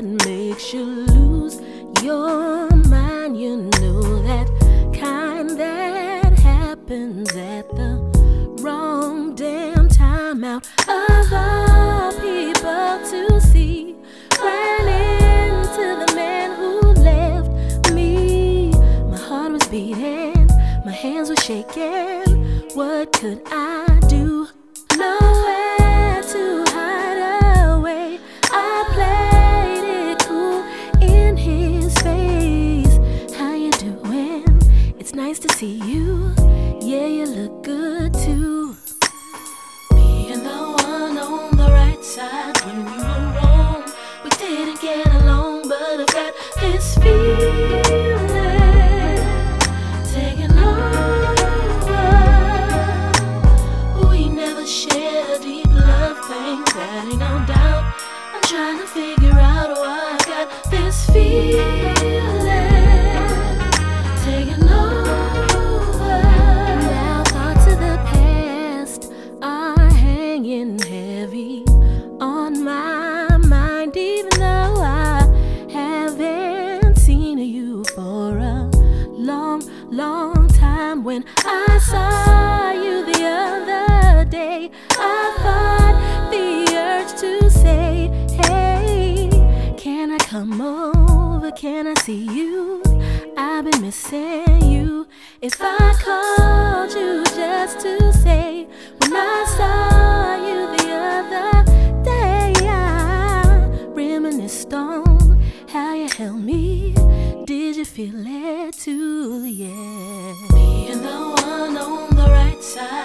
that makes you lose your mind. You know that kind that happens at the wrong damn time. Out of all people to see, ran into the man who left me. My heart was beating, my hands were shaking. What could I do? Nowhere to hide away. I played it cool in his face. How you doing? It's nice to see you. Yeah, you look good too. Being the one on the right side when we were wrong. We didn't get along, but I've got this feeling taking over. We never shared a deep love thing, that ain't no doubt. I'm trying to figure out why I got this feeling taking over. Now thoughts of the past are hanging heavy on my mind, even though I haven't seen you for a long, long time. When I saw you the other day, I fought the urge to say, hey, can I come over? Can I see you? I've been missing you. If I called you just to say, when I saw you the other day, I reminisced on how you held me. Did you feel it too? Yeah. Being the one on the right side